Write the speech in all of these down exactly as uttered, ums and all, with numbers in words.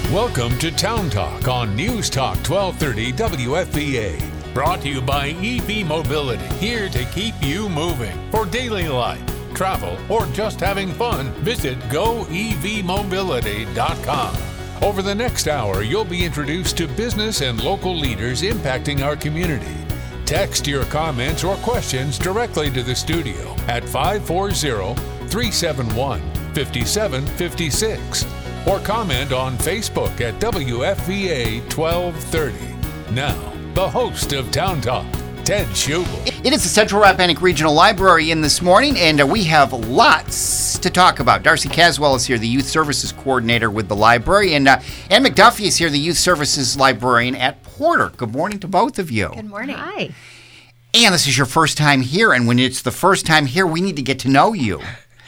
Welcome to Town Talk on News Talk twelve thirty W F V A. Brought to you by E V Mobility, here to keep you moving. For daily life, travel, or just having fun, visit go e v mobility dot com. Over the next hour, you'll be introduced to business and local leaders impacting our community. Text your comments or questions directly to the studio at five four zero, three seven one, five seven five six. Or comment on Facebook at W F V A twelve thirty. Now, the host of Town Talk, Ted Schubel. It is the Central Rappahannock Regional Library in this morning, and uh, we have lots to talk about. Darcy Caswell is here, the Youth Services Coordinator with the library, and uh, Ann McDuffie is here, the Youth Services Librarian at Porter. Good morning to both of you. Good morning. Hi. Ann, this is your first time here, and when it's the first time here, we need to get to know you.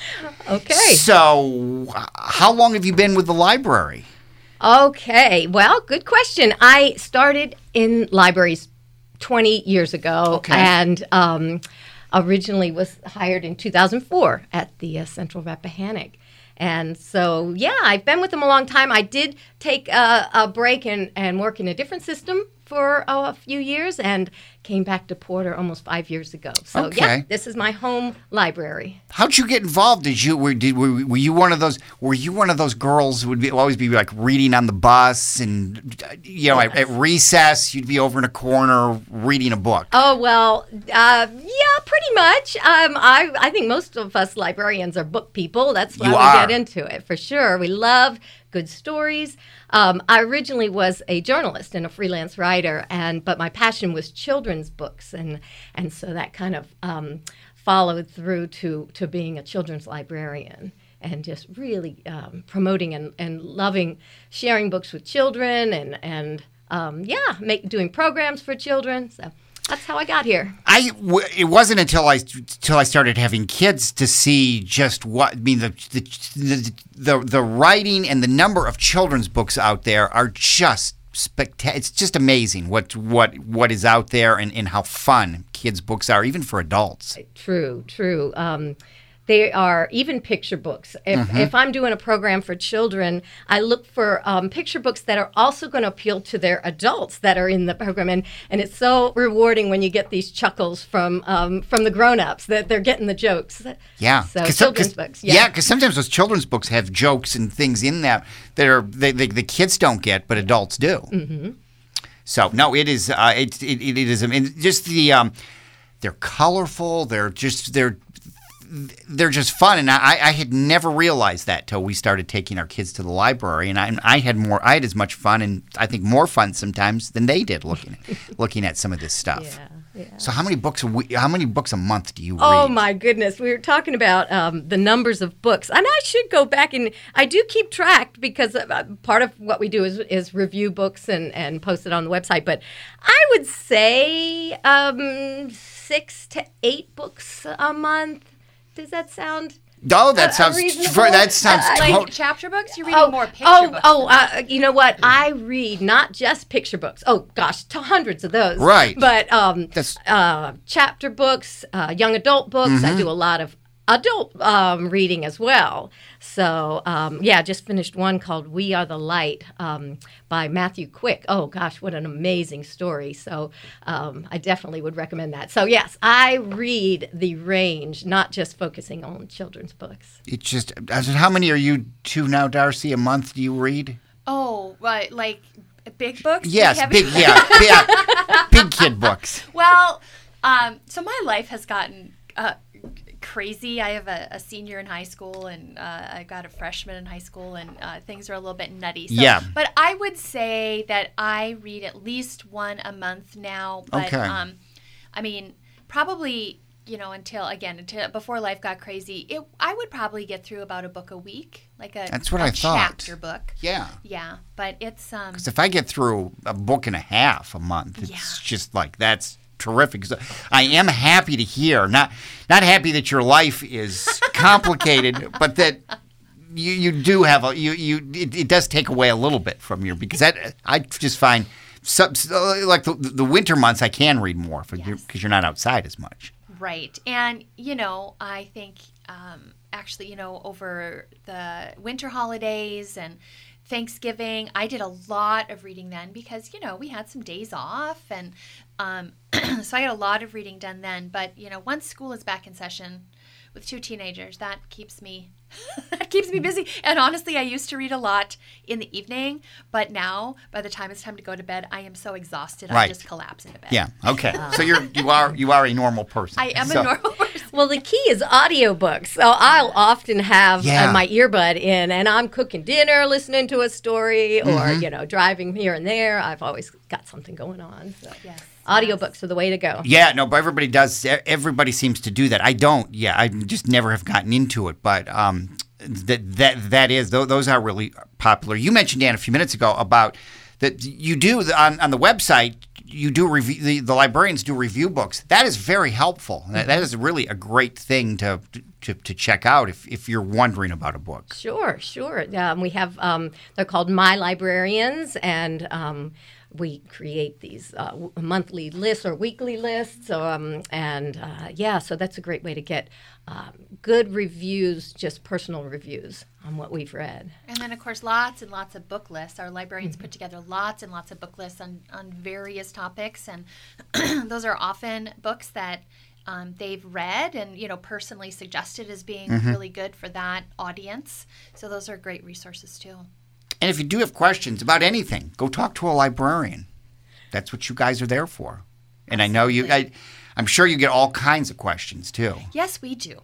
Okay. So, how long have you been with the library? Okay. Well, good question. I started in libraries twenty years ago, Okay. and um, originally was hired in two thousand four at the uh, Central Rappahannock. And so, yeah, I've been with them a long time. I did take a, a break and, and work in a different system for oh, a few years, and came back to Porter almost five years ago. So, Okay. yeah, this is my home library. How'd you get involved? Did you were did were, were you one of those were you one of those girls who would be, always be like reading on the bus, and you know at, at recess you'd be over in a corner reading a book? Oh, well, uh, yeah, pretty much. Um, I, I think most of us librarians are book people. That's why You we are. get into it, for sure. We love good stories. Um, I originally was a journalist and a freelance writer, and but my passion was children's books, and and so that kind of um, followed through to, to being a children's librarian, and just really um, promoting and, and loving sharing books with children, and and um, yeah, make, doing programs for children. So that's how I got here. I w- it wasn't until I until I started having kids to see just what I mean the the the, the, the writing and the number of children's books out there are just spectacular. It's just amazing what what what is out there, and, and how fun kids' books are, even for adults. True, true. Um, they are even picture books. If, Mm-hmm. if I'm doing a program for children, I look for um, picture books that are also going to appeal to their adults that are in the program. And, and it's so rewarding when you get these chuckles from um, from the grown-ups that they're getting the jokes. Yeah, So 'Cause- children's 'cause- books. Yeah, Yeah. because sometimes those children's books have jokes and things in that that are they, they, the kids don't get, but adults do. Mm-hmm. So no, it is uh, it, it it is. I mean, just the um, they're colorful. They're just they're they're just fun, and I, I had never realized that till we started taking our kids to the library, and I, I had more I had as much fun, and I think more fun sometimes than they did looking at, looking at some of this stuff. Yeah, yeah. So how many books a week, how many books a month do you read? Oh my goodness, we were talking about um, the numbers of books, and I should go back and I do keep track, because uh, part of what we do is, is review books and, and post it on the website. But I would say um, six to eight books a month. Does that sound? Oh, that Uh, sounds reasonable? for, that sounds Uh, Like to- chapter books? You're reading Oh, more picture oh, books. oh! than Uh, you know what? I read not just picture books. Oh gosh, to hundreds of those. Right. But um, That's- uh, chapter books, uh, young adult books. Mm-hmm. I do a lot of adult um, reading as well. So um, yeah, just finished one called "We Are the Light" um, by Matthew Quick. Oh gosh, what an amazing story! So um, I definitely would recommend that. So yes, I read the range, not just focusing on children's books. It's just I said, how many are you two now, Darcy? A month do you read? Oh, what, like big books? Yes, heavy- big yeah, yeah, big kid books. Well, um, so my life has gotten uh, crazy. I have a, a senior in high school, and uh, I got a freshman in high school, and uh, things are a little bit nutty. So, Yeah. But I would say that I read at least one a month now. But, Okay. um, I mean, probably, you know, until, again, until before life got crazy, it, I would probably get through about a book a week, like a, That's what a I thought. chapter book. Yeah. Yeah, but it's um. Because if I get through a book and a half a month, it's Yeah. just like that's terrific. So I am happy to hear, not not happy that your life is complicated, but that you, you do have a you you it, it does take away a little bit from your because that I just find some, like the, the winter months I can read more because Yes. you're, you're not outside as much. Right. And, you know, I think um, actually, you know, over the winter holidays and Thanksgiving, I did a lot of reading then because, you know, we had some days off. And um, so I had a lot of reading done then. But, you know, once school is back in session with two teenagers, that keeps me that keeps me busy. And honestly, I used to read a lot in the evening, but now by the time it's time to go to bed, I am so exhausted, Right. I just collapse into bed. Yeah. Okay. So you're you are you are a normal person. I am So- a normal person. Well, the key is audiobooks. So I'll often have Yeah. uh, my earbud in, and I'm cooking dinner, listening to a story, or, Mm-hmm. you know, driving here and there. I've always got something going on. So. Yes. Audiobooks are the way to go. Yeah, no, but everybody does. e- Everybody seems to do that. I don't. Yeah, I just never have gotten into it. But um, that that that is tho- those are really popular. You mentioned, Dan, a few minutes ago about that you do on on the website. You do review the, the librarians do review books. That is very helpful. That, that is really a great thing to to, to check out if, if you're wondering about a book. Sure, sure. Um, we have, um, they're called My Librarians, and um, we create these uh, w- monthly lists or weekly lists. Um, and uh, yeah, so that's a great way to get um, good reviews, just personal reviews on what we've read. And then, of course, lots and lots of book lists. Our librarians put together lots and lots of book lists on, on various topics. And those are often books that um, they've read and, you know, personally suggested as being really good for that audience. So those are great resources, too. And if you do have questions about anything, go talk to a librarian. That's what you guys are there for. And I know you, I, I'm sure you get all kinds of questions too. Yes, we do.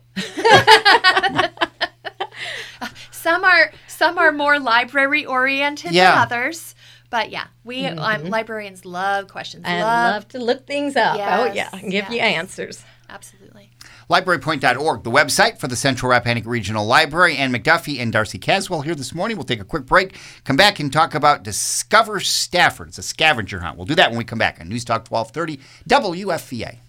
some are some are more library oriented Yeah. than others, but yeah, we um, librarians love questions. And love, love to look things up. Oh, Yes, yeah, and give you yes. answers. absolutely. library point dot org, the website for the Central Rappahannock Regional Library. Ann McDuffie and Darcy Caswell here this morning. We'll take a quick break, come back and talk about Discover Stafford. It's a scavenger hunt. We'll do that when we come back on News Talk twelve thirty W F V A.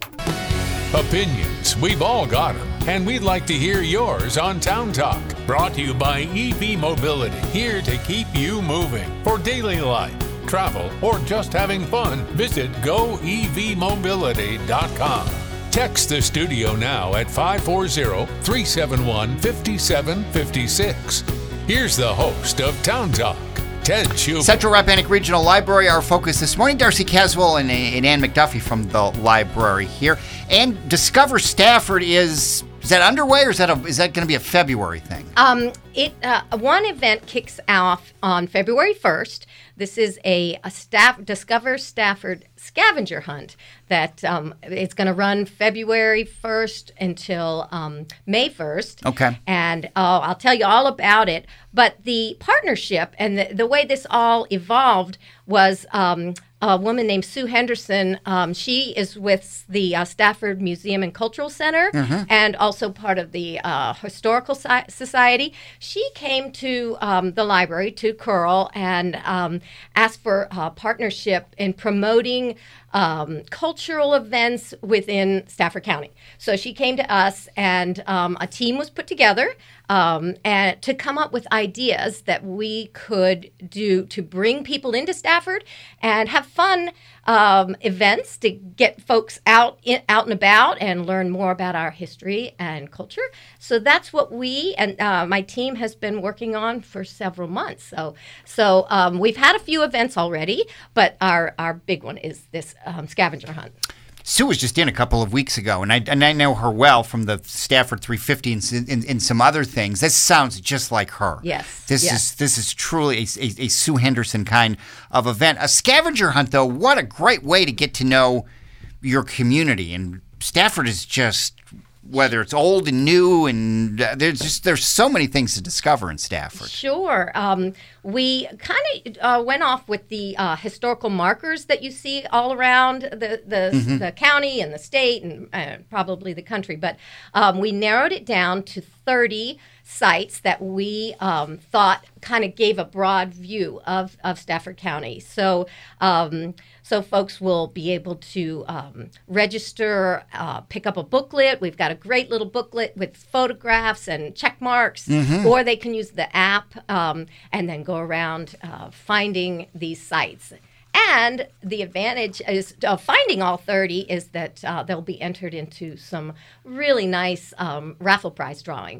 Opinions, we've all got them, and we'd like to hear yours on Town Talk. Brought to you by E V Mobility, here to keep you moving. For daily life, travel, or just having fun, visit go e v mobility dot com. Text the studio now at five four zero, three seven one, five seven five six. Here's the host of Town Talk, Ted Schubert. Central Rappahannock Regional Library, our focus this morning. Darcy Caswell and, and Ann McDuffie from the library here. And Discover Stafford is, is that underway or is that, a, is that going to be a February thing? Um, it uh, one event kicks off on February first. This is a, a staff Discover Stafford scavenger hunt that um, it's going to run February first until um, May first. Okay. And uh, I'll tell you all about it. But the partnership and the, the way this all evolved was um, a woman named Sue Henderson. Um, she is with the uh, Stafford Museum and Cultural Center and also part of the uh, Historical Soci- Society. She came to um, the library, to Curl, and um, asked for uh, partnership in promoting um, cultural events within Stafford County. So she came to us, and um, a team was put together um, and to come up with ideas that we could do to bring people into Stafford and have fun um, events to get folks out in, out and about and learn more about our history and culture. So that's what we and uh, my team has been working on for several months. So so um, we've had a few events already, but our our big one is this um, scavenger hunt. Sue was just in a couple of weeks ago, and I and I know her well from the Stafford three fifty and, and, and some other things. This sounds just like her. Yes, This yes. is this is truly a, a, a Sue Henderson kind of event. A scavenger hunt, though, what a great way to get to know your community. And Stafford is just, whether it's old and new, and uh, there's just there's so many things to discover in Stafford. Sure. Um, we kind of uh, went off with the uh, historical markers that you see all around the the, Mm-hmm. the county and the state and uh, probably the country, but um, we narrowed it down to thirty sites that we um, thought kind of gave a broad view of, of Stafford County. So um, so folks will be able to um, register, uh, pick up a booklet. We've got a great little booklet with photographs and check marks, or they can use the app um, and then go around uh, finding these sites. And the advantage is of finding all thirty is that uh, they'll be entered into some really nice um, raffle prize drawings.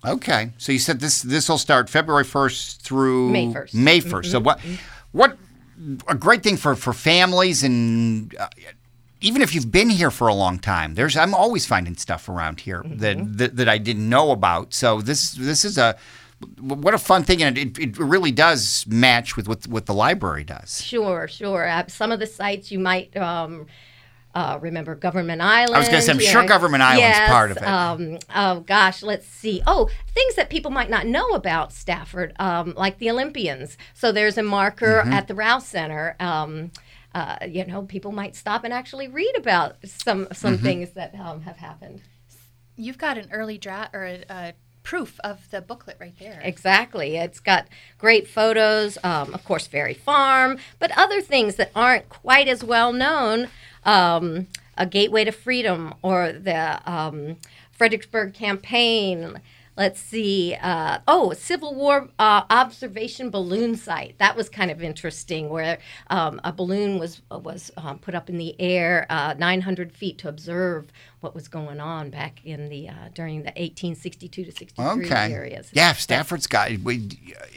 Okay, so you said this this will start February first through May first. May first. So what what a great thing for, for families and uh, even if you've been here for a long time. There's I'm always finding stuff around here Mm-hmm. that, that that I didn't know about. So this this is a what a fun thing, and it, it really does match with what what the library does. Sure, sure. Uh, some of the sites you might um, uh, remember Government Island. I was going to say, I'm you sure know. Government Island's Yes, part of it. Um, oh, gosh, let's see. Oh, things that people might not know about Stafford, um, like the Olympians. So there's a marker Mm-hmm. at the Rouse Center. Um, uh, you know, people might stop and actually read about some some Mm-hmm. things that um, have happened. You've got an early draft or a, a proof of the booklet right there. Exactly. It's got great photos, um, of course, Ferry Farm, but other things that aren't quite as well known. Um, a Gateway to Freedom or the um, Fredericksburg Campaign. Let's see. Uh, oh, Civil War uh, observation balloon site. That was kind of interesting, where um, a balloon was was um, put up in the air uh, nine hundred feet to observe what was going on back in the uh, during the eighteen sixty-two to sixty-three Okay. areas. Yeah, Stafford's got we,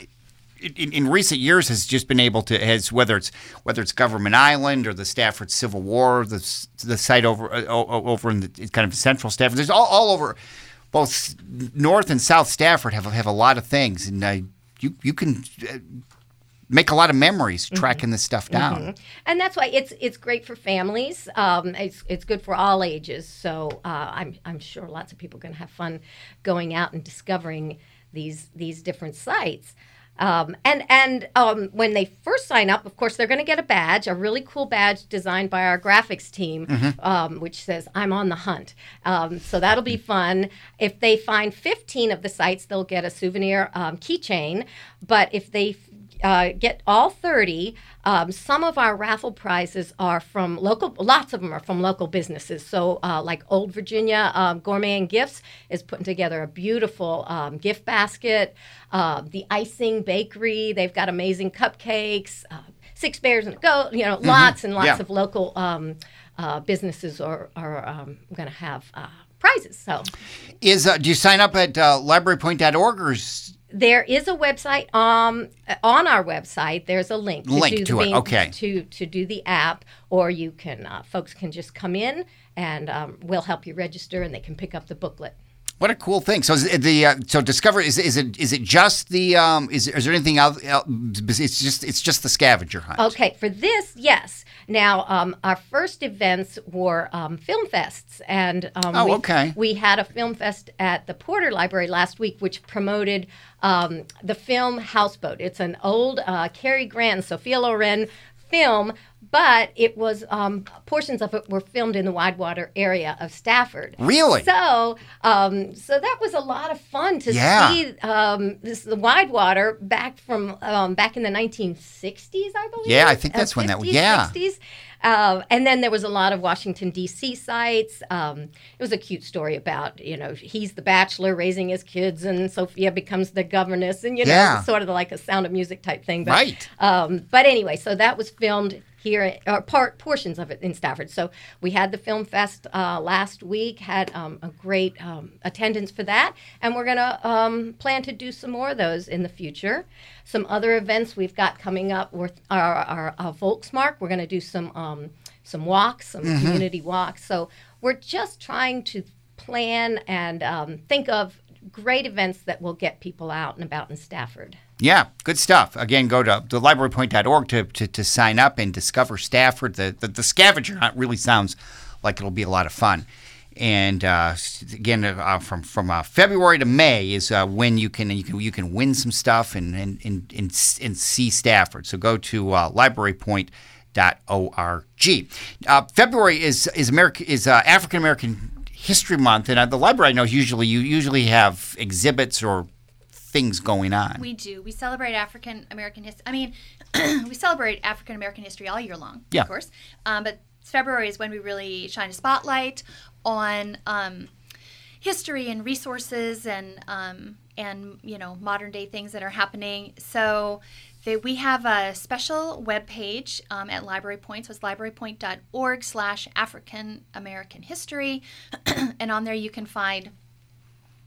in, in recent years has just been able to has whether it's whether it's Government Island or the Stafford Civil War, the the site over uh, over in the kind of central Stafford. There's all, all over. Both North and South Stafford have have a lot of things, and uh, you you can uh, make a lot of memories Mm-hmm. tracking this stuff down. And that's why it's it's great for families. Um, it's it's good for all ages. So uh, I'm I'm sure lots of people are going to have fun going out and discovering these these different sites. Um, and and um, when they first sign up, of course, they're going to get a badge, a really cool badge designed by our graphics team, um, which says, I'm on the hunt. Um, so that'll be fun. If they find fifteen of the sites, they'll get a souvenir um, keychain. But if they uh, get all thirty, um, some of our raffle prizes are from local, lots of them are from local businesses. So uh, like Old Virginia um, Gourmet and Gifts is putting together a beautiful um, gift basket. Uh, the Icing Bakery, they've got amazing cupcakes. Uh, Six Bears and a Goat, you know, lots and lots Yeah. of local um, uh, businesses are, are um, going to have uh, prizes. So Is uh, do you sign up at uh, library point dot org or is, there is a website um, on our website. There's a link to Link do to the it, being- okay. to to do the app, or you can uh, folks can just come in and um, we'll help you register, and they can pick up the booklet. what a cool thing? So is it the uh, so Discover is is it is it just the um, is is there anything else? It's just it's just the scavenger hunt. Okay, for this, yes. Now, um, our first events were um, film fests, and um, Oh, we, okay. we had a film fest at the Porter Library last week, which promoted um, the film Houseboat. It's an old uh, Cary Grant and Sophia Loren film, but it was um, portions of it were filmed in the Widewater area of Stafford. Really? So, um, so that was a lot of fun to Yeah. see um, this the Widewater back from um, back in the nineteen sixties, I believe. Yeah, I think Uh, that's when that was- fifties, yeah. sixties. Uh, and then there was a lot of Washington, D C sites. Um, it was a cute story about, you know, he's the bachelor raising his kids, and Sophia becomes the governess, and, you know, Yeah. sort of like a Sound of Music type thing. But, Right. Um, but anyway, so that was filmed here, or part portions of it in Stafford. So we had the film fest uh, last week, had um, a great um, attendance for that, and we're going to um, plan to do some more of those in the future. Some other events we've got coming up with our, our, our Volksmark. We're going to do some um, some walks, some community walks. So we're just trying to plan and um, think of great events that will get people out and about in Stafford. Yeah, good stuff. Again, go to the library point dot org to, to, to sign up and discover Stafford. The, the the scavenger hunt really sounds like it'll be a lot of fun. And uh, again, uh, from from uh, February to May is uh, when you can you can you can win some stuff and and and, and, and see Stafford. So go to uh, library point dot org. Uh, February is is America is uh, African American History Month, and uh, the library I know usually you usually have exhibits or things going on. We do. We celebrate African American history. I mean, we celebrate African American history all year long, Yeah. of course. Um, but February is when we really shine a spotlight on um, history and resources and um, and you know modern day things that are happening. So they, we have a special web page um, at Library Point. So it's library point dot org slash African American History, and on there you can find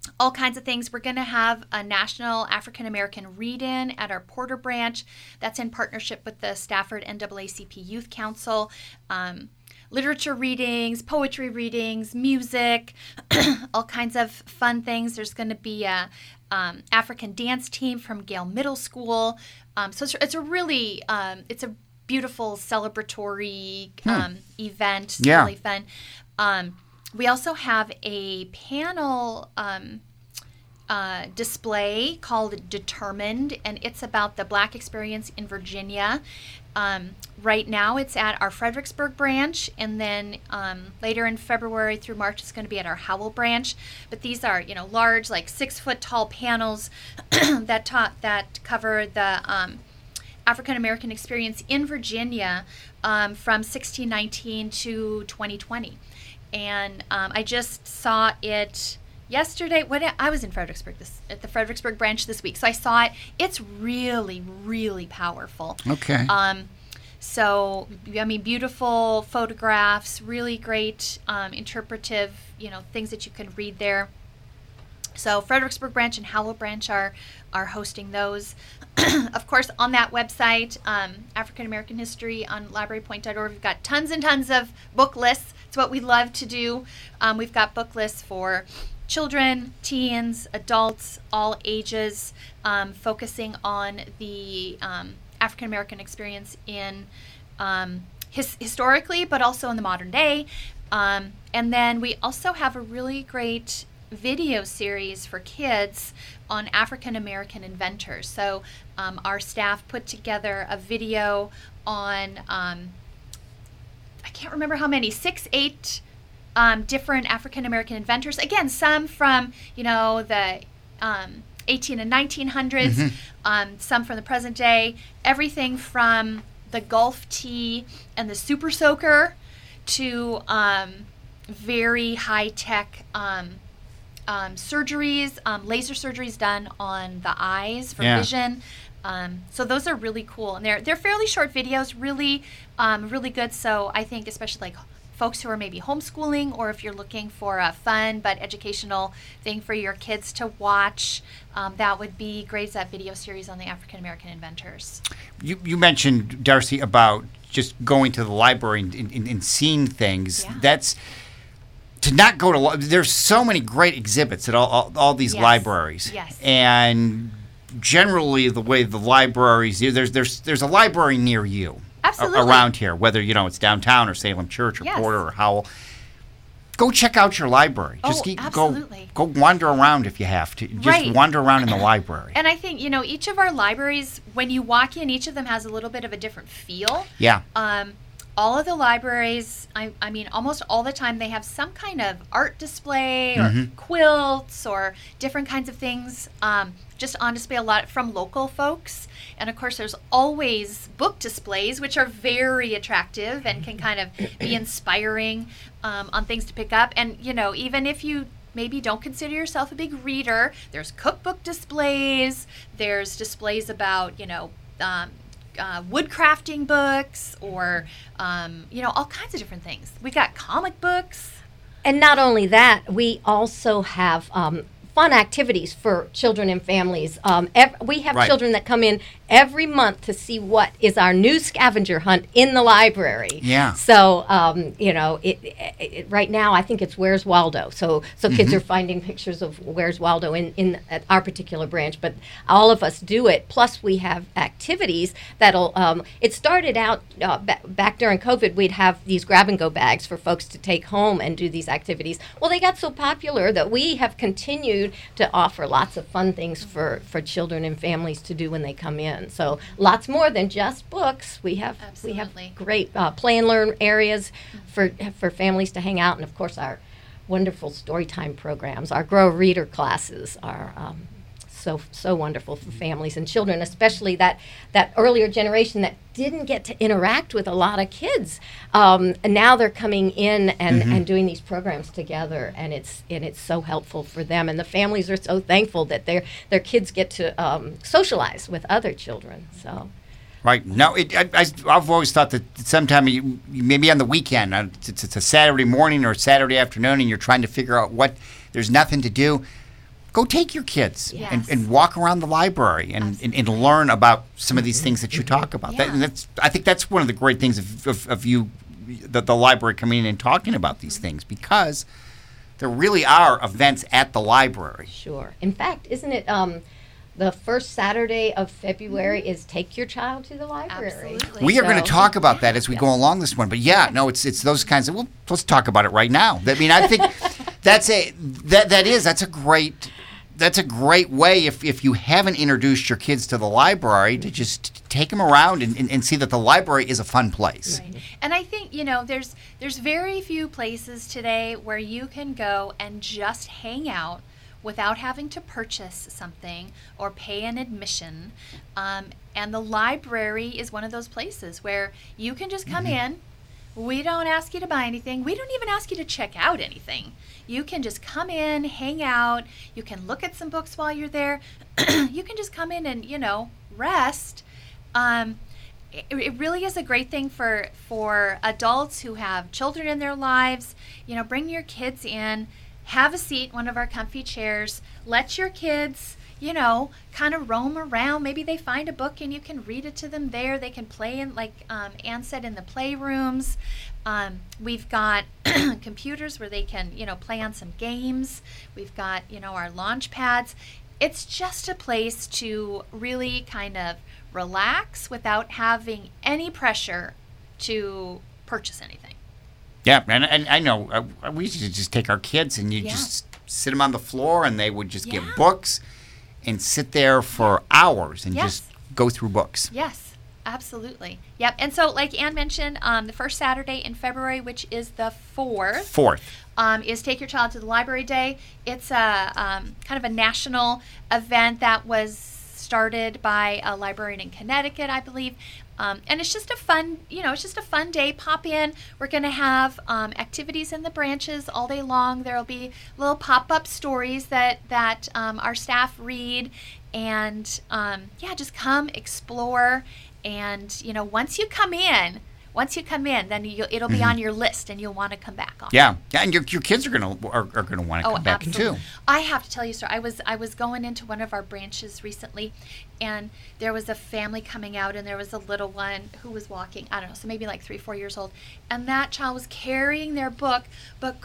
all kinds of things. We're going to have a National African American Read-In at our Porter branch. That's in partnership with the Stafford N double A C P Youth Council. Um, literature readings, poetry readings, music, all kinds of fun things. There's going to be a um, African dance team from Gale Middle School. Um, so it's, it's a really, um, it's a beautiful celebratory um, hmm. event. Yeah. Really fun. Um, we also have a panel um, uh, display called Determined, and it's about the Black experience in Virginia. Um, right now it's at our Fredericksburg branch, and then um, later in February through March it's going to be at our Howell branch. But these are, you know, large, like six foot tall panels that ta- that cover the um, African American experience in Virginia um, from sixteen nineteen to twenty twenty. And um, I just saw it yesterday. What I was in Fredericksburg this, at the Fredericksburg branch this week, so I saw it. It's really, really powerful. Okay. Um, so I mean, beautiful photographs, really great um, interpretive, you know, things that you can read there. So Fredericksburg branch and Howell branch are are hosting those. Of course, on that website, um, African American History on library point dot org, we've got tons and tons of book lists. It's what we love to do. Um, we've got book lists for children, teens, adults, all ages, um, focusing on the um, African American experience in um, his, historically, but also in the modern day. Um, and then we also have a really great video series for kids on African American inventors. So um, our staff put together a video on, um, I can't remember how many, six, eight um, different African American inventors. Again, some from, you know, the um, eighteen and nineteen hundreds, mm-hmm. um, some from the present day, everything from the Gulf tea and the Super Soaker to um, very high-tech um, Um, surgeries, um, laser surgeries done on the eyes for yeah. vision. Um, so those are really cool, and they're they're fairly short videos, really, um, really good. So I think especially like folks who are maybe homeschooling, or if you're looking for a fun but educational thing for your kids to watch, um, that would be great. Is that video series on the African American inventors? You you mentioned, Darcy, about just going to the library and, and, and seeing things. Yeah. That's To not go to, there's so many great exhibits at all all, all these yes. libraries. Yes. And generally, the way the libraries, there's there's there's a library near you. Absolutely. A, around here, whether you know it's downtown or Salem Church or yes. Porter or Howell. Go check out your library. Just oh, keep, absolutely. go go wander around if you have to. Just right. wander around in the library. And I think, you know, each of our libraries, when you walk in, each of them has a little bit of a different feel. Yeah. Um, all of the libraries, I, I mean, almost all the time, they have some kind of art display or mm-hmm. quilts or different kinds of things um, just on display, a lot from local folks. And of course, there's always book displays, which are very attractive and can kind of be inspiring um, on things to pick up. And, you know, even if you maybe don't consider yourself a big reader, there's cookbook displays, there's displays about, you know, um, Uh, wood crafting books, or um, you know, all kinds of different things. We got comic books, and not only that, we also have um, fun activities for children and families. Um, ev- we have right. children that come in every month to see what is our new scavenger hunt in the library. Yeah. So um, you know, it, it, it, right now I think it's Where's Waldo. So so mm-hmm. kids are finding pictures of Where's Waldo in in at our particular branch, but all of us do it. Plus we have activities that'll. Um, it started out uh, ba- back during COVID. We'd have these grab and go bags for folks to take home and do these activities. Well, they got so popular that we have continued to offer lots of fun things for for children and families to do when they come in. So lots more than just books. We have Absolutely. we have great uh, play and learn areas for for families to hang out, and of course our wonderful story time programs. Our Grow Reader classes are um, so so wonderful for families and children, especially that that earlier generation that didn't get to interact with a lot of kids. Um, and now they're coming in and, mm-hmm. and doing these programs together, and it's and it's so helpful for them. And the families are so thankful that their their kids get to um, socialize with other children. So. Right. No, it, I, I, I've always thought that sometime, you, maybe on the weekend, uh, it's, it's a Saturday morning or Saturday afternoon, and you're trying to figure out what, there's nothing to do. go take your kids Yes. and, and walk around the library and, and, and learn about some of these things that you talk about. That, Yeah. and that's I think that's one of the great things of, of, of you, the, the library coming in and talking about these things, because there really are events at the library. Sure. In fact, isn't it um, the first Saturday of February is Take Your Child to the Library? Absolutely. We are going to So- talk about that as we go along this one, but yeah, no, it's it's those kinds of. Well, let's talk about it right now. I mean, I think that's a that that is that's a great that's a great way if if you haven't introduced your kids to the library to just take them around and, and, and see that the library is a fun place. Right. And I think, you know, there's there's very few places today where you can go and just hang out without having to purchase something or pay an admission. Um, and the library is one of those places where you can just come in. We don't ask you to buy anything. We don't even ask you to check out anything. You can just come in, hang out. You can look at some books while you're there. You can just come in and, you know, rest. Um, it, it really is a great thing for for adults who have children in their lives. You know, bring your kids in, have a seat in one of our comfy chairs. Let your kids, you know, kind of roam around. Maybe they find a book and you can read it to them there. They can play in, like um, Ann said, in the playrooms. Um, we've got computers where they can, you know, play on some games. We've got, you know, our launch pads. It's just a place to really kind of relax without having any pressure to purchase anything. Yeah, and, and I know uh, we used to just take our kids and you Yeah. just sit them on the floor and they would just get Yeah. books and sit there for hours and Yes. just go through books. Yes, absolutely. Yep. And so, like Ann mentioned, um, the first Saturday in February, which is the fourth, Fourth. um, is Take Your Child to the Library Day. It's a um, kind of a national event that was started by a librarian in Connecticut, I believe. Um, and it's just a fun, you know, it's just a fun day. Pop in. We're going to have um, activities in the branches all day long. There'll be little pop-up stories that that um, our staff read, and um, yeah, just come explore. And you know, once you come in, once you come in, then you, it'll be Mm-hmm. on your list, and you'll want to come back on. Yeah, yeah, and your your kids are gonna are, are gonna want to Oh, come back in absolutely. too. I have to tell you, sir. I was I was going into one of our branches recently, and there was a family coming out, and there was a little one who was walking. I don't know, so maybe like three, four years old, and that child was carrying their book, but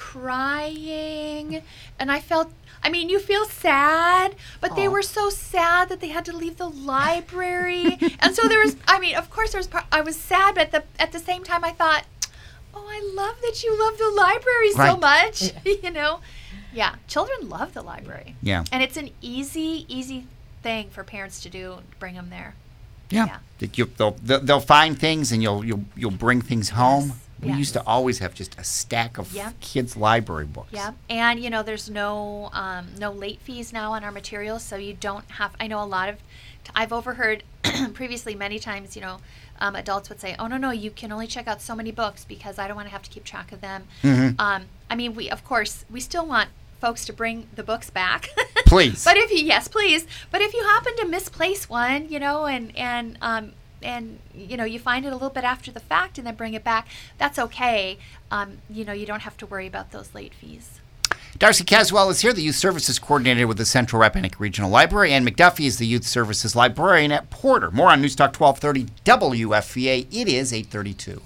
crying, and I felt. I mean, you feel sad, but they Aw. were so sad that they had to leave the library, and so there was. I mean, of course, there was. Part, I was sad, but at the at the same time, I thought, oh, I love that you love the library so Right. much. You know, yeah, children love the library. Yeah. And it's an easy, easy thing for parents to do, to bring them there. Yeah, Yeah. That you, they'll, they'll they'll find things and you'll you'll you'll bring things home. Yes, We yes. used to always have just a stack of Yeah. kids' library books. Yeah, and you know, there's no um, no late fees now on our materials, so you don't have. I know a lot of. I've overheard previously many times, you know, um, adults would say, "Oh no, no, you can only check out so many books because I don't want to have to keep track of them." Mhm. Um, I mean, we of course we still want folks to bring the books back. Please. But if you yes, please. But if you happen to misplace one, you know, and and um, and you know, you find it a little bit after the fact and then bring it back, that's okay. Um, you know, you don't have to worry about those late fees. Darcy Caswell is here, the Youth Services Coordinator with the Central Rappahannock Regional Library. Ann McDuffie is the Youth Services Librarian at Porter. More on News Talk twelve thirty W F V A. It is eight thirty-two.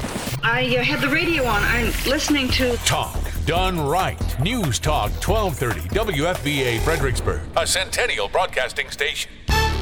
I uh, had the radio on. I'm listening to Talk done right. News Talk twelve thirty W F V A Fredericksburg, a Centennial Broadcasting station.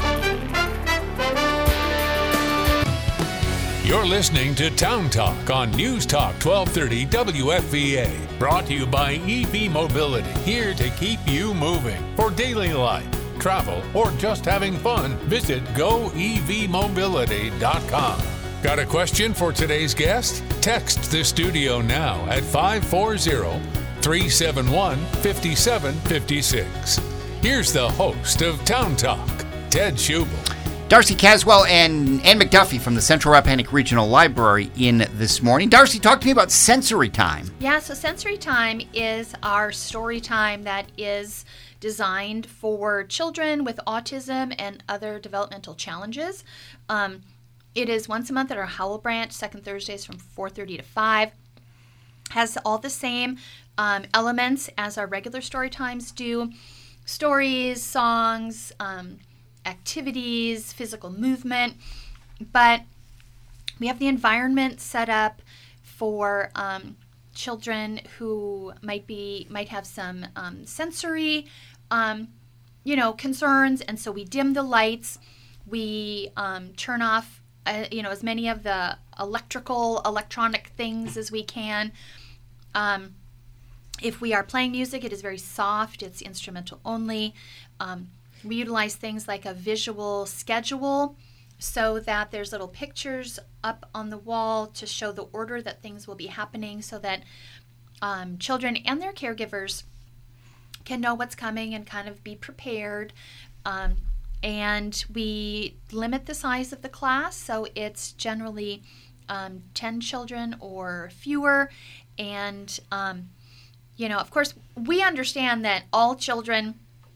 You're listening to Town Talk on News Talk twelve thirty W F V A. Brought to you by E V Mobility, here to keep you moving. For daily life, travel, or just having fun, visit go e v mobility dot com. Got a question for today's guest? Text the studio now at five four zero, three seven one, five seven five six. Here's the host of Town Talk, Ted Schubel. Darcy Caswell and Ann McDuffie from the Central Rappahannock Regional Library in this morning. Darcy, talk to me about Sensory Time. Yeah, so Sensory Time is our story time that is designed for children with autism and other developmental challenges. Um, it is once a month at our Howell branch, second Thursdays from four thirty to five. Has all the same um, elements as our regular story times do. stories, songs, um, activities, physical movement. But we have the environment set up for um, children who might be might have some um, sensory, um, you know, concerns, and so we dim the lights. We um, turn off, uh, you know, as many of the electrical, electronic things as we can. Um, if we are playing music, it is very soft. It's instrumental only. Um, we utilize things like a visual schedule so that there's little pictures up on the wall to show the order that things will be happening so that um, children and their caregivers can know what's coming and kind of be prepared. Um, and we limit the size of the class, so it's generally um, ten children or fewer. And, um, you know, of course, we understand that all children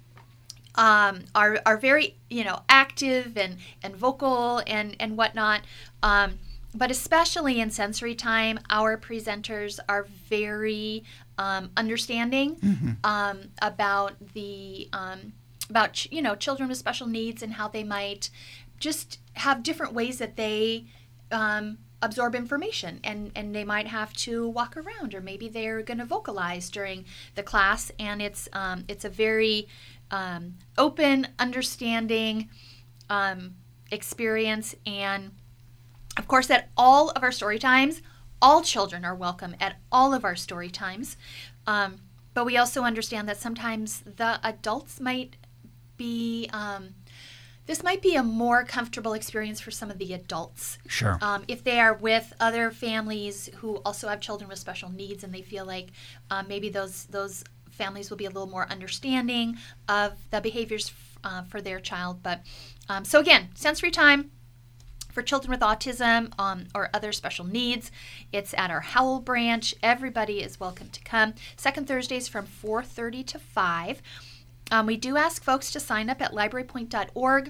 Um, are are very, you know, active and, and vocal and, and whatnot. Um, but especially in sensory time, our presenters are very um, understanding mm-hmm. um, about the um, about ch- you know children with special needs and how they might just have different ways that they um, absorb information, and, and they might have to walk around, or maybe they're going to vocalize during the class, and it's um, it's a very Um, open, understanding um, experience. And of course, at all of our story times, all children are welcome at all of our story times. Um, but we also understand that sometimes the adults might be, um, this might be a more comfortable experience for some of the adults. Sure. Um, if they are with other families who also have children with special needs, and they feel like uh, maybe those those families will be a little more understanding of the behaviors uh, for their child. But um, so again, sensory time for children with autism um, or other special needs. It's at our Howell branch. Everybody is welcome to come. Second Thursdays from four thirty to five. Um, we do ask folks to sign up at library point dot org.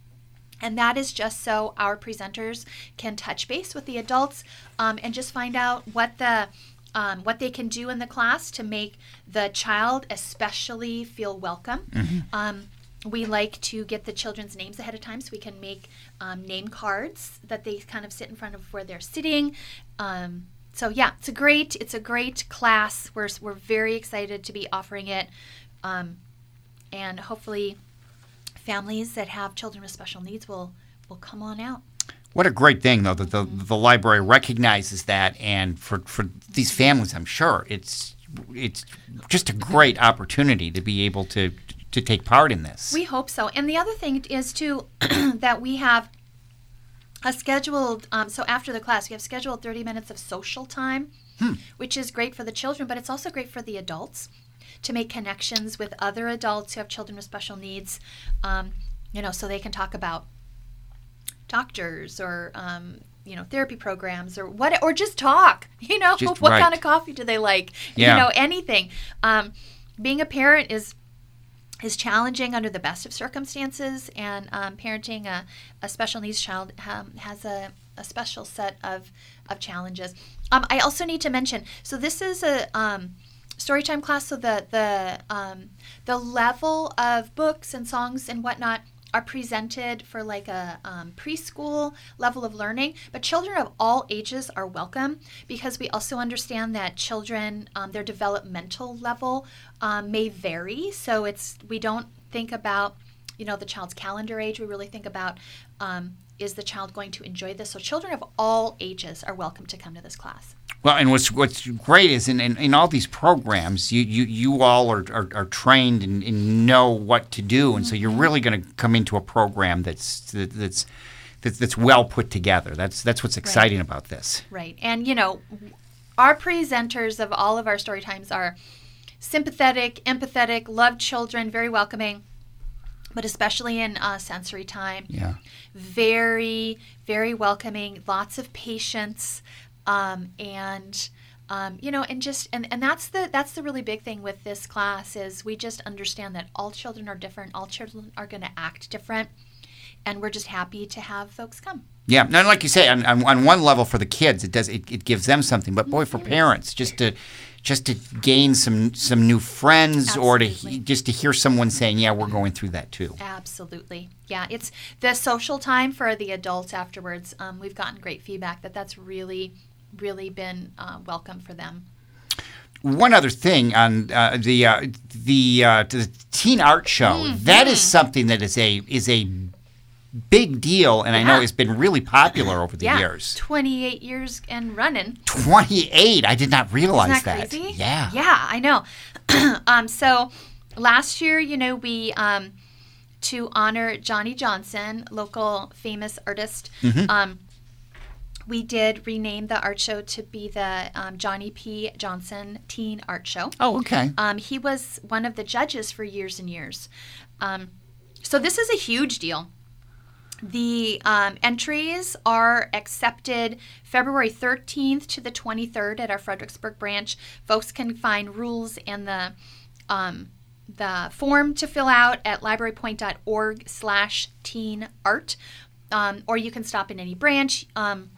And that is just so our presenters can touch base with the adults um, and just find out what the Um, what they can do in the class to make the child especially feel welcome. Mm-hmm. Um, we like to get the children's names ahead of time so we can make um, name cards that they kind of sit in front of where they're sitting. Um, so yeah, it's a great it's a great class. We're we're very excited to be offering it, um, and hopefully families that have children with special needs will will come on out. What a great thing, though, that the, the library recognizes that, and for, for these families, I'm sure, it's it's just a great opportunity to be able to to take part in this. We hope so. And the other thing is, too, that we have a scheduled, um, so after the class, we have scheduled thirty minutes of social time, hmm. which is great for the children, but it's also great for the adults to make connections with other adults who have children with special needs, um, you know, so they can talk about doctors or um, you know therapy programs or what, or just talk. You know, just what right. kind of coffee do they like? Yeah. You know, anything. Um, being a parent is is challenging under the best of circumstances, and um, parenting a, a special needs child um, has a, a special set of of challenges. Um, I also need to mention. So this is a um, storytime class. So the the um, the level of books and songs and whatnot are presented for like a um, preschool level of learning, but children of all ages are welcome, because we also understand that children, um, their developmental level um, may vary. So it's we don't think about, you know, the child's calendar age. We really think about um, is the child going to enjoy this? So children of all ages are welcome to come to this class. Well, and what's what's great is in, in, in all these programs, you you, you all are, are, are trained and, and know what to do, and mm-hmm. so you're really going to come into a program that's that's that's, that's well put together. That's that's what's exciting right. about this. Right, and you know, our presenters of all of our story times are sympathetic, empathetic, love children, very welcoming. But especially in uh, sensory time, yeah, very, very welcoming, lots of patience, um, and um, you know, and just and, and that's the that's the really big thing with this class is we just understand that all children are different, all children are going to act different, and we're just happy to have folks come. Yeah, and like you say, on, on, on one level for the kids, it does it, it gives them something, but boy, for parents, just to just to gain some some new friends, or to Absolutely. he- just to hear someone saying, "Yeah, we're going through that too." Absolutely. Yeah, it's the social time for the adults afterwards. Um, we've gotten great feedback that that's really, really been uh, welcome for them. One other thing on uh, the uh, the uh, the teen art show, Mm-hmm. that is something that is a is a big deal, and I know Yeah. it's been really popular over the yeah, years. twenty-eight years and running. twenty-eight. I did not realize Isn't that crazy? Yeah. Yeah, I know. um, so last year, you know, we um, to honor Johnny Johnson, local famous artist. Mm-hmm. Um, we did rename the art show to be the um, Johnny P. Johnson Teen Art Show. Oh, okay. Um, he was one of the judges for years and years. Um, so this is a huge deal. The um, entries are accepted February thirteenth to the twenty-third at our Fredericksburg branch. Folks can find rules and the um, the form to fill out at librarypoint.org slash teen art, um, or you can stop in any branch. Um,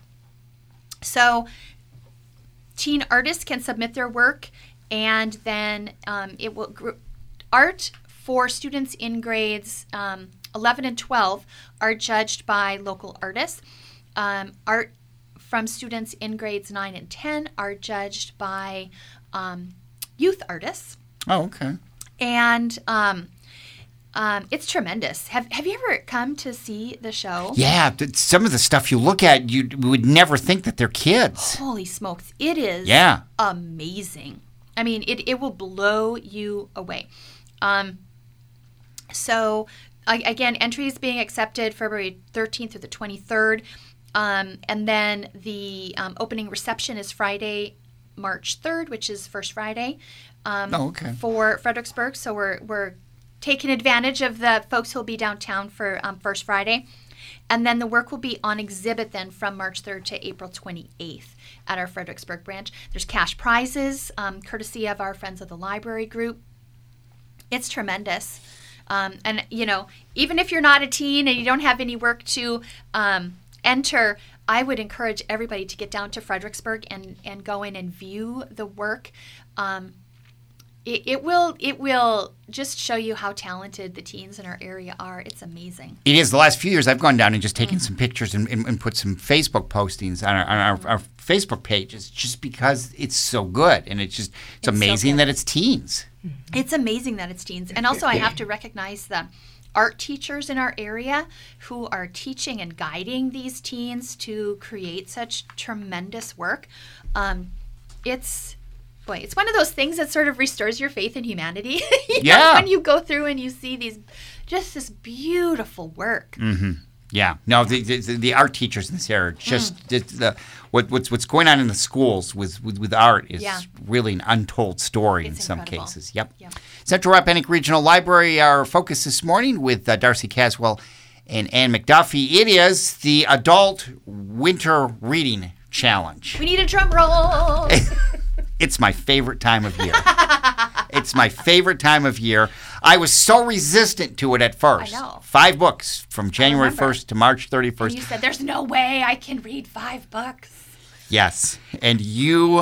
so teen artists can submit their work, and then um, it will gr- art for students in grades um, eleven and twelve are judged by local artists. Um, art from students in grades nine and ten are judged by um, youth artists. Oh, okay. And um, um, it's tremendous. Have Have you ever come to see the show? Yeah, th- some of the stuff you look at, you would never think that they're kids. Holy smokes. It is Yeah. amazing. I mean, it, it will blow you away. Um, so, I, again, entries being accepted February thirteenth through the twenty-third. Um, and then the um, opening reception is Friday, March third, which is First Friday um, Oh, okay. for Fredericksburg. So we're, we're taking advantage of the folks who will be downtown for um, First Friday. And then the work will be on exhibit then from March third to April twenty-eighth at our Fredericksburg branch. There's cash prizes, um, courtesy of our Friends of the Library group. It's tremendous. Um, and, you know, even if you're not a teen and you don't have any work to um, enter, I would encourage everybody to get down to Fredericksburg and, and go in and view the work. Um, it, it will it will just show you how talented the teens in our area are. It's amazing. It is. The last few years, I've gone down and just taken Mm. some pictures and, and, and put some Facebook postings on our, on our, our Facebook pages, just because it's so good, and it's just it's, It's so amazing good. that it's teens. It's amazing that it's teens. And also I have to recognize the art teachers in our area who are teaching and guiding these teens to create such tremendous work. Um, it's, boy, it's one of those things that sort of restores your faith in humanity. You know, Yeah. when you go through and you see these, just this beautiful work. Mm-hmm. Yeah. No, the, the the art teachers in this area, just Mm. the, the what what's what's going on in the schools with with, with art is Yeah. really an untold story in It's some incredible. cases. Yep. Yep. Central Rappahannock Regional Library, our focus this morning with uh, Darcy Caswell and Ann McDuffie. It is the Adult Winter Reading Challenge. We need a drum roll. It's my favorite time of year. It's my favorite time of year. I was so resistant to it at first. I know. Five books from January remember. first to March And thirty-first. you said, there's no way I can read five books. Yes. And you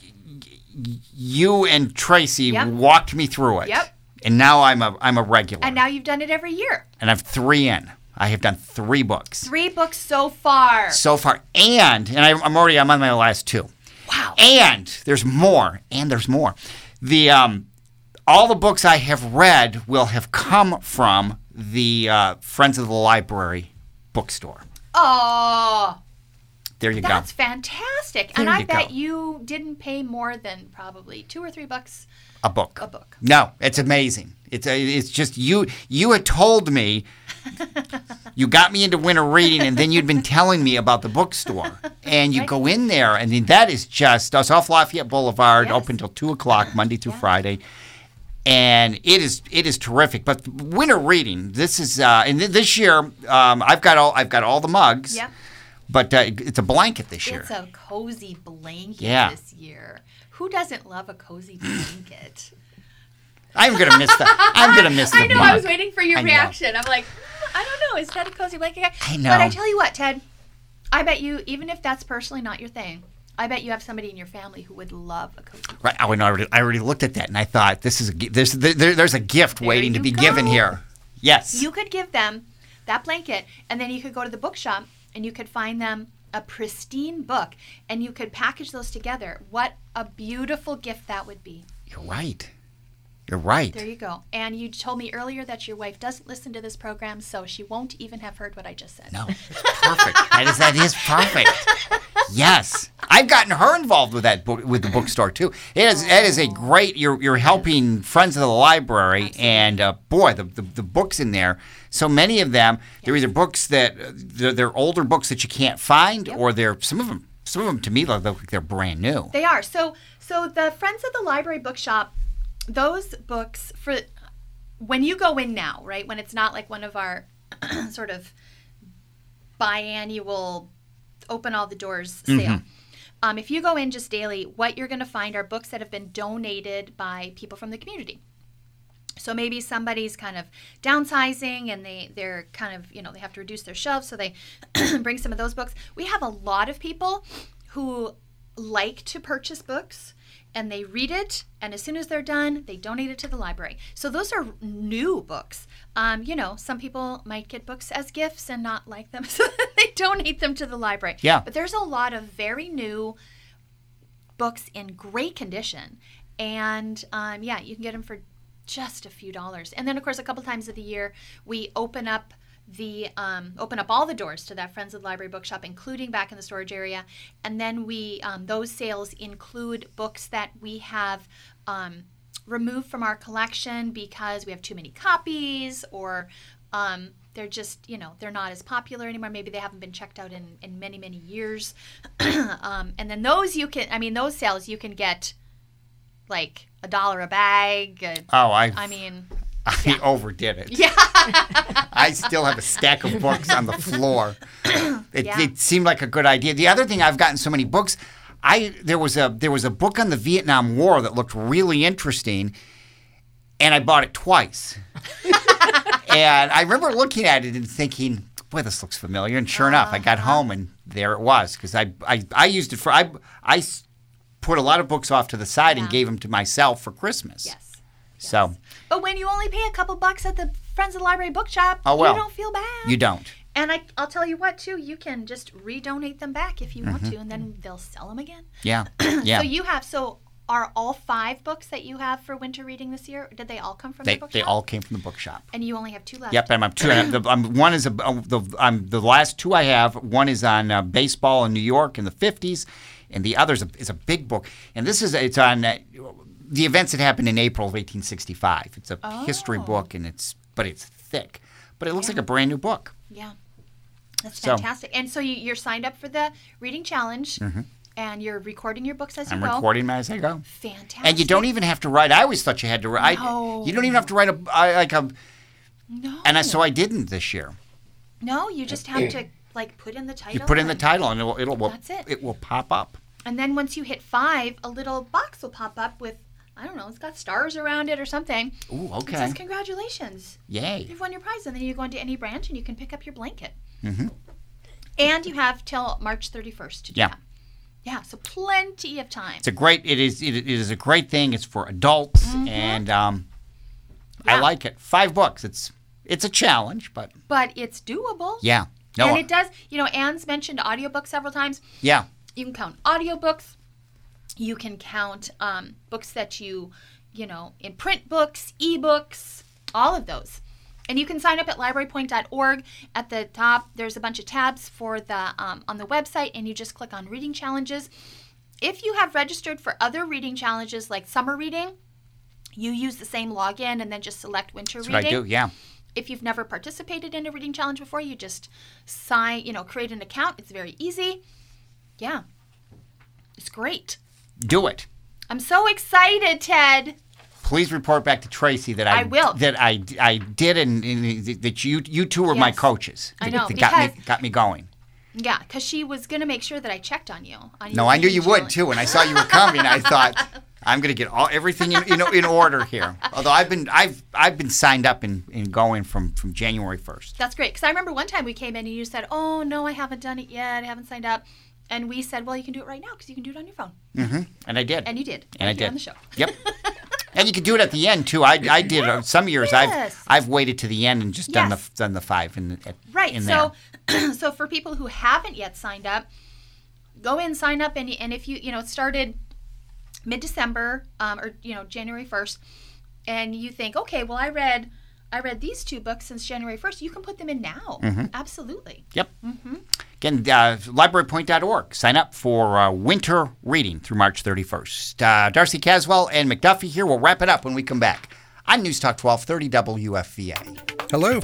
you and Tracy Yep. walked me through it. Yep. And now I'm a I'm a regular. And now you've done it every year. And I've three in. I have done three books Three books so far. so far. And and I, I'm already I'm on my last two. Wow. And there's more. And there's more. The um, all the books I have read will have come from the uh, Friends of the Library bookstore. Oh, There you that's go. fantastic. There and I you bet go. you didn't pay more than probably two or three bucks A book. a book. No, it's amazing. It's a, it's just you. You had told me, you got me into winter reading, and then you'd been telling me about the bookstore, and you Right. go in there, and then that is just us off Lafayette Boulevard, Yes. open till two o'clock Monday through Yeah. Friday, and it is it is terrific. But winter reading, this is uh, and th- this year um, I've got all I've got all the mugs, Yep. but uh, it's a blanket this year. It's a cozy blanket Yeah. this year. Who doesn't love a cozy blanket? I'm gonna miss the I'm gonna miss the I know. mug. I was waiting for your I know. reaction. I'm like, "Mm, I don't know. Is that a cozy blanket? I know. But I tell you what, Ted. I bet you, even if that's personally not your thing, I bet you have somebody in your family who would love a cozy blanket. Right. Oh, no, I already, I already looked at that, and I thought, this is a, gi- there's, there, there's a gift There waiting to you be go. given here. Yes. You could give them that blanket, and then you could go to the bookshop, and you could find them a pristine book, and you could package those together. What a beautiful gift that would be. You're right. You're right. There you go. And you told me earlier that your wife doesn't listen to this program, so she won't even have heard what I just said. No, it's perfect. that is that is perfect. Yes, I've gotten her involved with that book with the bookstore too. It is that is a great. You're you're helping Friends of the Library, Absolutely. and uh, boy, the, the the books in there. So many of them, they're either books that uh, they're, they're older books that you can't find, Yep. or they're some of them. Some of them to me look like they're brand new. They are. So so the Friends of the Library bookshop, those books, for when you go in now, right, when it's not like one of our sort of biannual open all the doors sale. Um, if you go in just daily, what you're going to find are books that have been donated by people from the community. So maybe somebody's kind of downsizing and they, they're kind of, you know, they have to reduce their shelves, so they bring some of those books. We have a lot of people who like to purchase books and they read it, and as soon as they're done, they donate it to the library. So those are new books. Um, you know, some people might get books as gifts and not like them, so they donate them to the library. Yeah. But there's a lot of very new books in great condition. And um, yeah, you can get them for just a few dollars. And then, of course, a couple times of the year, we open up the um, open up all the doors to that Friends of the Library bookshop, including back in the storage area. And then we um, those sales include books that we have um, removed from our collection because we have too many copies, or um, they're just, you know, they're not as popular anymore. Maybe they haven't been checked out in, in many, many years. um, and then those you can, I mean, those sales you can get like a dollar a bag. uh, Oh, I I mean, I yeah. overdid it. yeah. I still have a stack of books on the floor. It, Yeah. it seemed like a good idea. The other thing, I've gotten so many books. I there was a there was a book on the Vietnam War that looked really interesting, and I bought it twice. And I remember looking at it and thinking, boy, this looks familiar. And sure enough, I got home and there it was, because I, I I used it for I I s- put a lot of books off to the side and Yeah. gave them to myself for Christmas. Yes. So But when you only pay a couple bucks at the Friends of the Library bookshop, Oh, well. you don't feel bad. you don't. And I, I'll tell you what, too, you can just redonate them back if you Mm-hmm. want to, and then they'll sell them again. Yeah. Yeah. So you have, so are all five books that you have for winter reading this year, did they all come from they the bookshop? they all came from the bookshop. And you only have two left? Yep, and I'm two. and the, um, one is a, uh, the um, the last two I have. One is on uh, baseball in New York in the fifties, and the other is a, is a big book. And this is it's on uh, the events that happened in April of eighteen sixty-five. It's a history Oh. book, and it's but it's thick, but it looks like a brand new book. Yeah. That's So- fantastic. And so you, you're signed up for the reading challenge, and you're recording your books as you Mm-hmm. I'm go. recording them as I go. Fantastic. And you don't even have to write. I always thought you had to write. No. You don't even have to write a I, like a. No. And I, so I didn't this year. No, you just have to, like, put in the title. You put in the and- title, and it'll it'll That's it. it will pop up. And then once you hit five, a little box will pop up with, I don't know, it's got stars around it or something. Ooh, It okay. says, congratulations, Yay. you've won your prize. And then you go into any branch and you can pick up your blanket. Mm-hmm. And you have till March thirty-first to do Yeah. that. Yeah, so plenty of time. It's a great. It is. It, it is a great thing. It's for adults, and um, I Yeah. like it. Five books. It's it's a challenge, but But it's doable. yeah. No. And it does, you know, Anne's mentioned audiobooks several times. yeah. You can count audiobooks. You can count um, books that you, you know, in print books, ebooks, all of those. And you can sign up at library point dot org. At the top, there's a bunch of tabs for the um, on the website, and you just click on reading challenges. If you have registered for other reading challenges like summer reading, you use the same login and then just select winter That's reading. what I do. Yeah. If you've never participated in a reading challenge before, you just sign, you know, create an account. It's very easy. Yeah. It's great. Do it. I'm so excited, Ted. Please report back to Tracy that I, I will. that I, I did and, and that you you two were my Yes. coaches. I that, know, that got me because- got me going. Yeah, because she was going to make sure that I checked on you. On your No, I knew reading you would challenge. too. When I saw you were coming, I thought I'm going to get all everything in, in in order here. Although I've been I've I've been signed up and, and going from, from January first. That's great. Because I remember one time we came in and you said, oh, no, I haven't done it yet. I haven't signed up. And we said, well, you can do it right now because you can do it on your phone. Mm-hmm. And I did. And you did. And right I did. On the show. Yep. And you can do it at the end too. I, I did uh, some years. Yes. I've I've waited to the end and just done Yes. the done the five in at, Right. in So, there. so for people who haven't yet signed up, go in, sign up, and and if you you know it started mid-December um, or you know January first, and you think, okay, well I read I read these two books since January first, you can put them in now. Mm-hmm. Absolutely. Yep. Mm-hmm. Again, uh, library point dot org. Sign up for uh, winter reading through March thirty-first. Uh, Darcy Caswell and McDuffie here. We'll wrap it up when we come back on News Talk twelve thirty W F V A. Hello.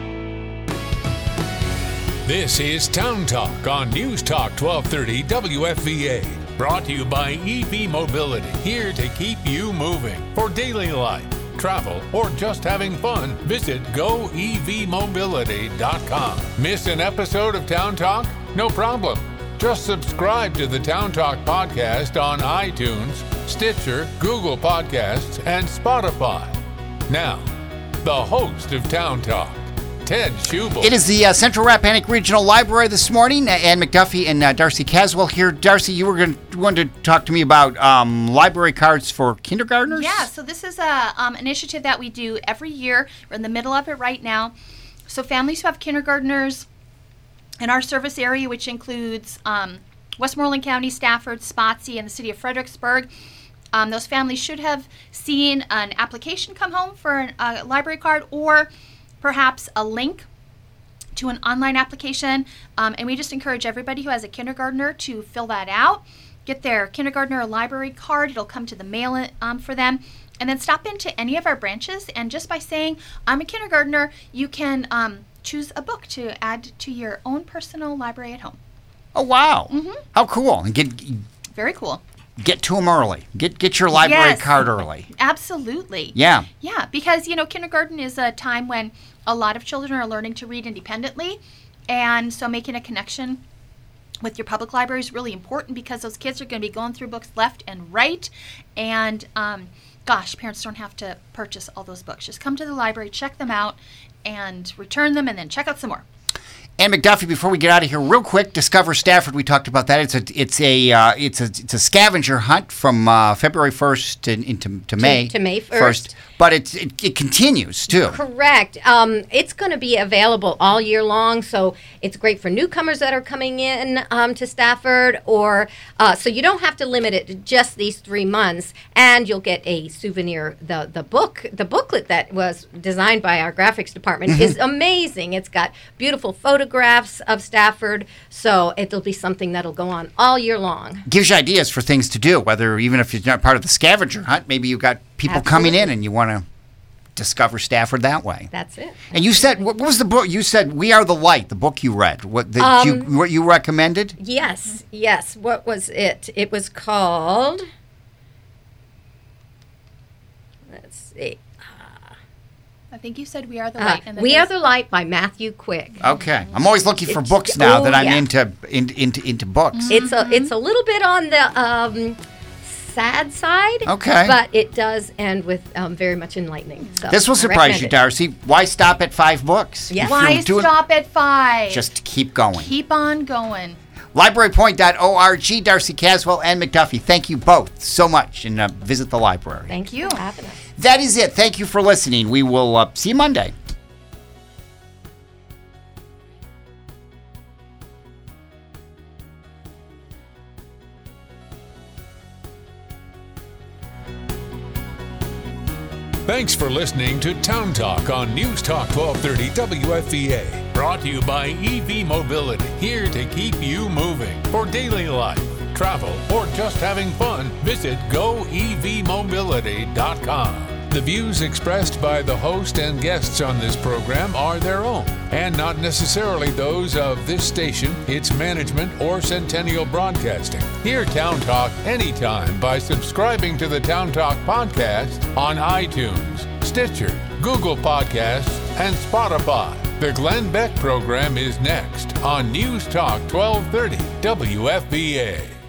This is Town Talk on News Talk twelve thirty W F V A. Brought to you by E V Mobility, here to keep you moving. For daily life, travel, or just having fun, visit go e v mobility dot com. Miss an episode of Town Talk? No problem. Just subscribe to the Town Talk podcast on iTunes, Stitcher, Google Podcasts, and Spotify. Now, the host of Town Talk, Ted Schubel. It is the uh, Central Rappahannock Regional Library this morning. Uh, Ann McDuffie and uh, Darcy Caswell here. Darcy, you were going to want to talk to me about um, library cards for kindergartners? Yeah, so this is a um, initiative that we do every year. We're in the middle of it right now. So families who have kindergartners in our service area, which includes um, Westmoreland County, Stafford, Spotsy, and the city of Fredericksburg, um, those families should have seen an application come home for an- a library card, or perhaps a link to an online application. Um, and we just encourage everybody who has a kindergartner to fill that out, get their kindergartner library card. It'll come to the mail um, for them. And then stop into any of our branches. And just by saying, I'm a kindergartner, you can um, choose a book to add to your own personal library at home. Oh, wow. Mm-hmm. How cool. And get Very cool. get to them early. Get, get your library Yes. card early. Absolutely. Yeah. Yeah, because, you know, kindergarten is a time when a lot of children are learning to read independently. And so making a connection with your public library is really important, because those kids are going to be going through books left and right. And, um, gosh, parents don't have to purchase all those books. Just come to the library, check them out, and return them, and then check out some more. Ann McDuffie, before we get out of here, real quick, Discover Stafford. We talked about that. It's a it's a uh, it's a it's a scavenger hunt from uh, February first to, into to May to May first. But it's, it it continues too. Correct. Um, it's going to be available all year long, so it's great for newcomers that are coming in um, to Stafford, or uh, so you don't have to limit it to just these three months, and you'll get a souvenir. The the book, the booklet that was designed by our graphics department Mm-hmm. is amazing. It's got beautiful photographs of Stafford, so it'll be something that'll go on all year long. Gives you ideas for things to do, whether even if you're not part of the scavenger hunt, maybe you've got people coming in Absolutely. and you want to discover Stafford that way. That's it. And you said, what was the book? You said "We Are the Light," the book you read. What the, Um, you what you recommended? Yes, yes. What was it? It was called. Let's see. I think you said We Are the Uh, Light. and then we Are there's- the Light by Matthew Quick. Okay, I'm always looking for It's- books now oh, that I'm yeah. into in, into into books. It's a it's a little bit on the um, sad side. Okay. But it does end with um, very much enlightening. So This will I surprise recommend you, it. Darcy. Why stop at five books? Yeah. If Why you're doing- stop at five? Just keep going. keep on going. library point dot org. Darcy Caswell and McDuffie, thank you both so much, and uh, visit the library. Thank you for having us. That is it. Thank you for listening. We will uh, see you Monday. Thanks for listening to Town Talk on News Talk twelve thirty W F V A. Brought to you by E V Mobility, here to keep you moving. For daily life, travel, or just having fun, visit go e v mobility dot com. The views expressed by the host and guests on this program are their own, and not necessarily those of this station, its management, or Centennial Broadcasting. Hear Town Talk anytime by subscribing to the Town Talk podcast on iTunes, Stitcher, Google Podcasts, and Spotify. The Glenn Beck program is next on News Talk twelve thirty W F V A.